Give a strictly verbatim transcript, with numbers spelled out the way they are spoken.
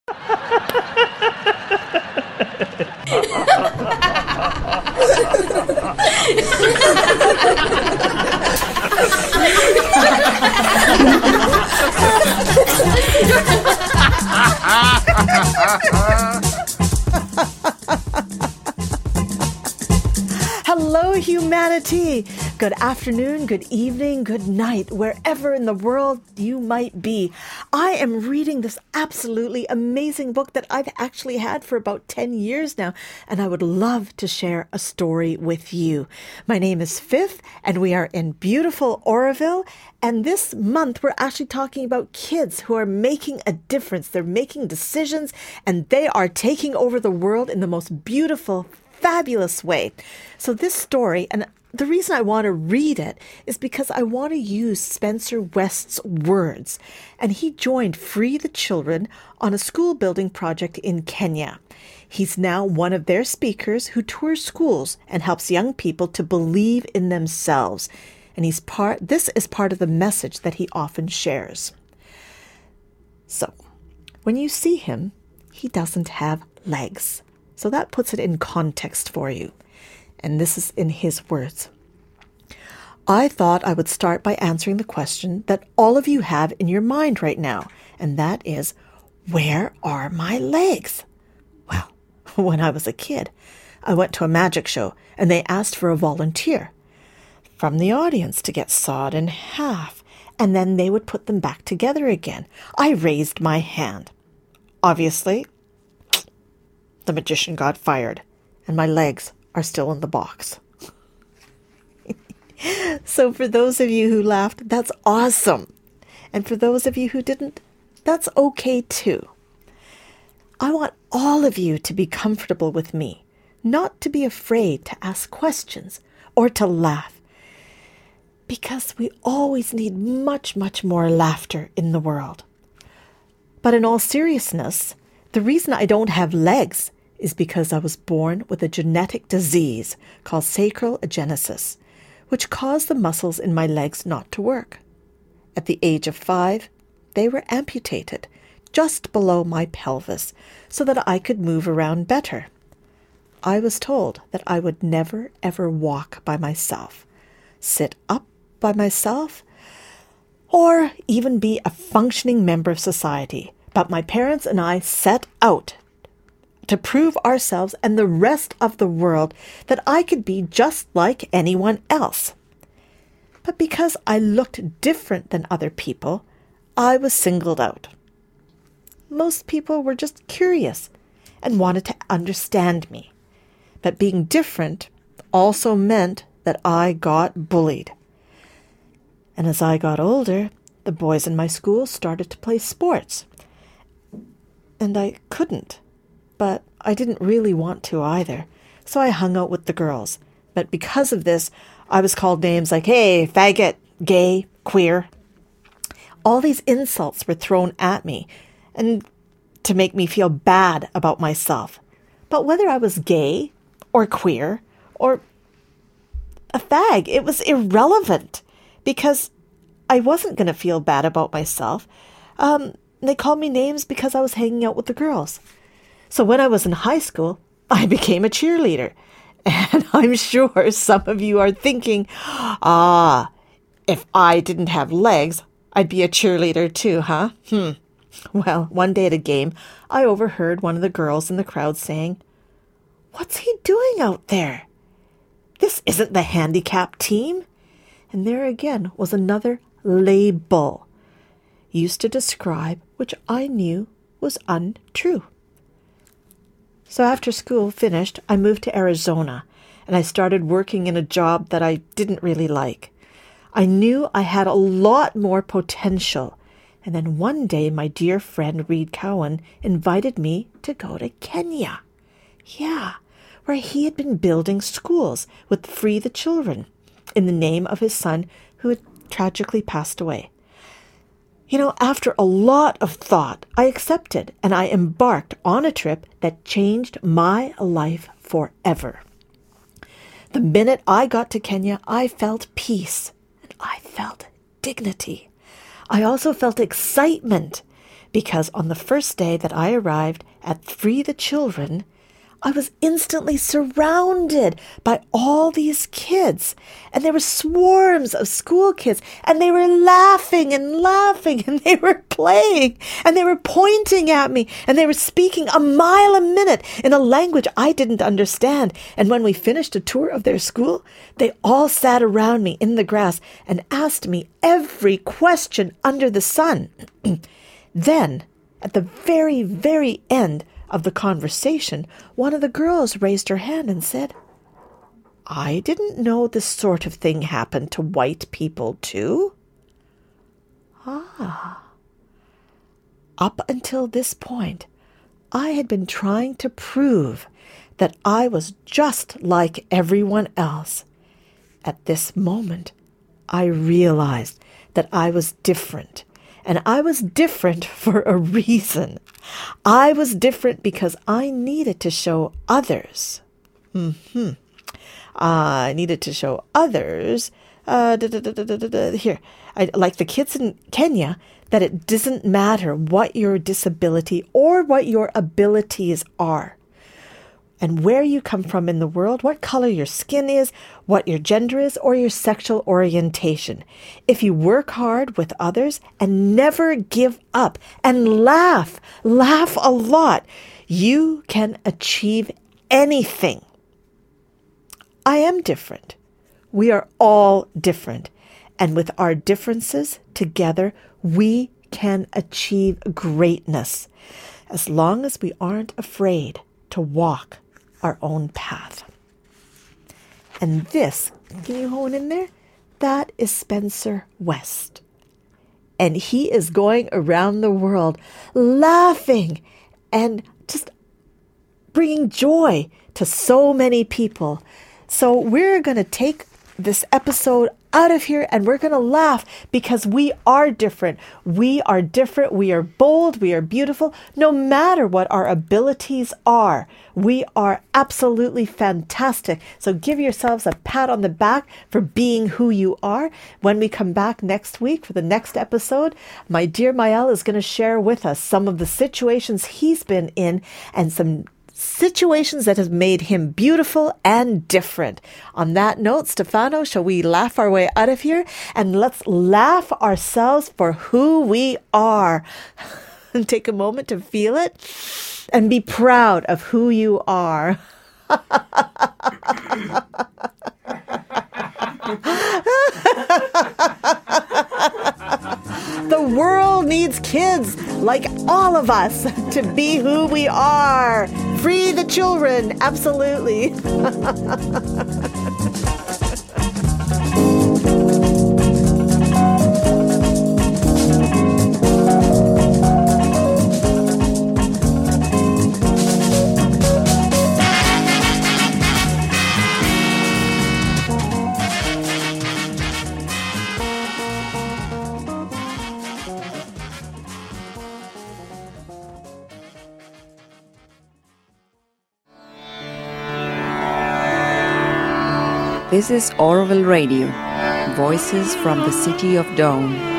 Hello, humanity. Good afternoon, good evening, good night, wherever in the world you might be. I am reading this absolutely amazing book that I've actually had for about ten years now, and I would love to share a story with you. My name is Fifth, and we are in beautiful Oroville, and this month we're actually talking about kids who are making a difference. They're making decisions, and they are taking over the world in the most beautiful, fabulous way. So this story, and the reason I want to read it is because I want to use Spencer West's words. And he joined Free the Children on a school building project in Kenya. He's now one of their speakers who tours schools and helps young people to believe in themselves. And he's part, this is part of the message that he often shares. So, when you see him, he doesn't have legs. So that puts it in context for you. And this is in his words. I thought I would start by answering the question that all of you have in your mind right now. And that is, where are my legs? Well, when I was a kid, I went to a magic show and they asked for a volunteer from the audience to get sawed in half. And then they would put them back together again. I raised my hand. Obviously, the magician got fired, and my legs are still in the box. So for those of you who laughed, that's awesome. And for those of you who didn't, that's okay too. I want all of you to be comfortable with me, not to be afraid to ask questions or to laugh, because we always need much, much more laughter in the world. But in all seriousness, the reason I don't have legs is because I was born with a genetic disease called sacral agenesis, which caused the muscles in my legs not to work. At the age of five, they were amputated just below my pelvis so that I could move around better. I was told that I would never, ever walk by myself, sit up by myself, or even be a functioning member of society. But my parents and I set out to prove ourselves and the rest of the world that I could be just like anyone else. But because I looked different than other people, I was singled out. Most people were just curious and wanted to understand me. But being different also meant that I got bullied. And as I got older, the boys in my school started to play sports. And I couldn't. But I didn't really want to either, so I hung out with the girls. But because of this, I was called names like, hey, faggot, gay, queer. All these insults were thrown at me, and to make me feel bad about myself. But whether I was gay, or queer, or a fag, it was irrelevant, because I wasn't going to feel bad about myself. Um, they called me names because I was hanging out with the girls. So when I was in high school, I became a cheerleader. And I'm sure some of you are thinking, ah, if I didn't have legs, I'd be a cheerleader too, huh? Hmm. Well, one day at a game, I overheard one of the girls in the crowd saying, "What's he doing out there? This isn't the handicap team." And there again was another label used to describe which I knew was untrue. So after school finished, I moved to Arizona, and I started working in a job that I didn't really like. I knew I had a lot more potential, and then one day my dear friend Reed Cowan invited me to go to Kenya. Yeah, where he had been building schools with Free the Children in the name of his son who had tragically passed away. You know, after a lot of thought, I accepted and I embarked on a trip that changed my life forever. The minute I got to Kenya, I felt peace and I felt dignity. I also felt excitement because on the first day that I arrived at Free the Children, I was instantly surrounded by all these kids, and there were swarms of school kids, and they were laughing and laughing, and they were playing, and they were pointing at me, and they were speaking a mile a minute in a language I didn't understand. And when we finished a tour of their school, they all sat around me in the grass and asked me every question under the sun. Then, at the very, very end of the conversation, one of the girls raised her hand and said, "I didn't know this sort of thing happened to white people too." Ah. Up until this point, I had been trying to prove that I was just like everyone else. At this moment, I realized that I was different. And I was different for a reason. I was different because I needed to show others. Mm-hmm. I needed to show others, uh, da, da, da, da, da, da, here, I, like the kids in Kenya, that it doesn't matter what your disability or what your abilities are, and where you come from in the world, what color your skin is, what your gender is, or your sexual orientation. If you work hard with others and never give up and laugh, laugh a lot, you can achieve anything. I am different. We are all different. And with our differences together, we can achieve greatness, as long as we aren't afraid to walk our own path. And this, can you hone in there? That is Spencer West. And he is going around the world laughing and just bringing joy to so many people. So we're going to take this episode out of here and we're going to laugh because we are different. We are different. We are bold. We are beautiful. No matter what our abilities are, we are absolutely fantastic. So give yourselves a pat on the back for being who you are. When we come back next week for the next episode, my dear Mael is going to share with us some of the situations he's been in and some situations that have made him beautiful and different. On that note, Stefano, shall we laugh our way out of here? And let's laugh ourselves for who we are. And take a moment to feel it and be proud of who you are. The world needs kids like all of us to be who we are. Free the children, absolutely. This is Orville Radio, voices from the city of Dawn.